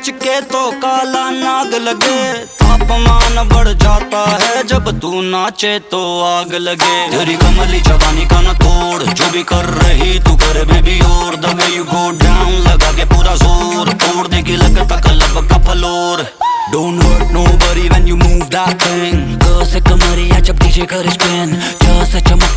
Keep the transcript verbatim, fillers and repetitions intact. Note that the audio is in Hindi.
नाच के तो काला नाग लगे। तापमान बढ़ जाता है जब तू नाचे तो आग लगे। तेरी कमली जवानी का ना तोड़, जो भी कर रही तू कर बेबी और the way you go down लगा के पूरा जोर तोड़ देगी लगता कलब का floor. Don't hurt nobody when you move that thing। girl से कमरिया जब डीजे कर स्पिन, जो से चमक